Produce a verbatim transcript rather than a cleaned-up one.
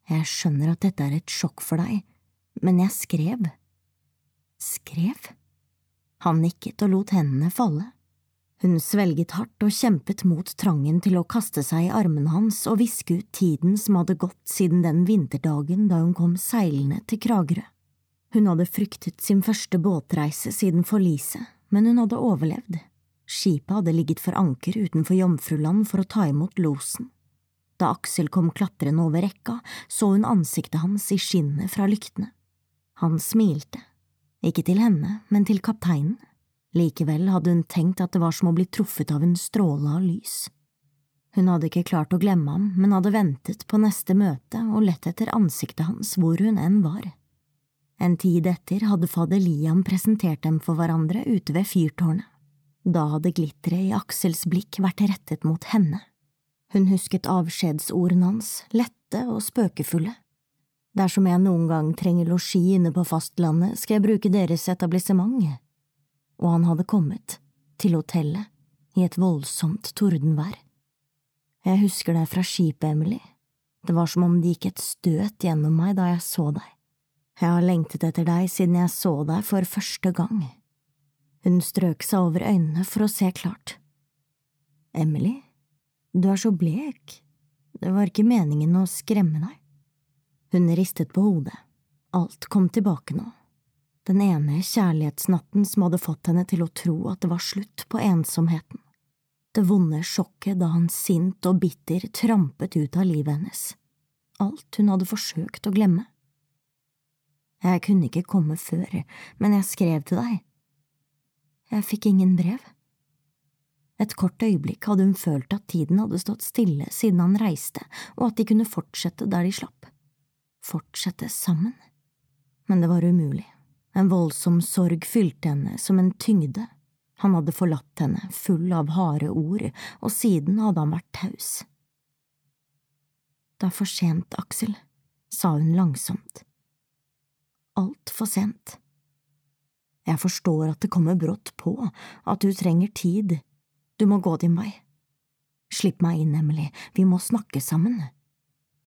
Jeg skjønner at dette er et sjokk for deg, men jeg skrev. Skrev? Han nikket og lot hendene falle. Hun svelget hardt og kjempet mot trangen til å kaste seg i armene hans og viske ut tiden som hadde gått siden den vinterdagen da hun kom seilende til Kragerø. Hun hadde fryktet sin første båtreise siden forliset, men hun hadde overlevd. Skipet hadde ligget for anker utenfor Jomfruland for å ta imot losen. Da Aksel kom klatrende over rekka, så hun ansiktet hans i skinnet fra lyktene. Han smilte, ikke til henne, men til kapteinen. Likevel hadde hun tenkt at det var som å bli truffet av en stråle av lys. Hun hadde ikke klart å glemme ham, men hadde ventet på neste møte og lett etter ansiktet hans hvor hun enn var. En tid etter hadde fader Liam presentert dem for hverandre ute ved fyrtårnet. Da hadde glitteret i Aksels blikk vært rettet mot henne. Hun husket avskjedsordene hans, lette og spøkefulle. Dersom jeg noen gang trenger losji inne på fastlandet, skal jeg bruke deres etablissement. Og han hadde kommet, til hotellet, i et voldsomt tordenvær. Jeg husker deg fra skipet, Emily. Det var som om det gikk et støt gjennom meg da jeg så deg. Jeg har lengtet etter deg siden jeg så deg for første gang. Hun strøk seg over øynene for å se klart. Emily, du er så blek. Det var ikke meningen å skremme deg. Hun ristet på hodet. Alt kom tilbake nå. Den ene kjærlighetsnatten som hadde fått henne til å tro at det var slutt på ensomheten. Det vonde sjokket da han sint og bitter trampet ut av livet hennes. Alt hun hadde forsøkt å glemme. Jeg kunne ikke komme før, men jeg skrev til deg. Jeg fikk ingen brev. Et kort øyeblikk hadde hun følt at tiden hadde stått stille siden han reiste, og at de kunne fortsette der de slapp. Fortsette sammen. Men det var umulig. En voldsom sorg fylte henne som en tyngde. Han hadde forlatt henne, full av harde ord, og siden hadde han vært taus. Det er for sent, Aksel, sa hun langsomt. Alt for sent. Jeg forstår at det kommer brått på, at du trenger tid. Du må gå din vei. Slipp meg inn, Emily, vi må snakke sammen.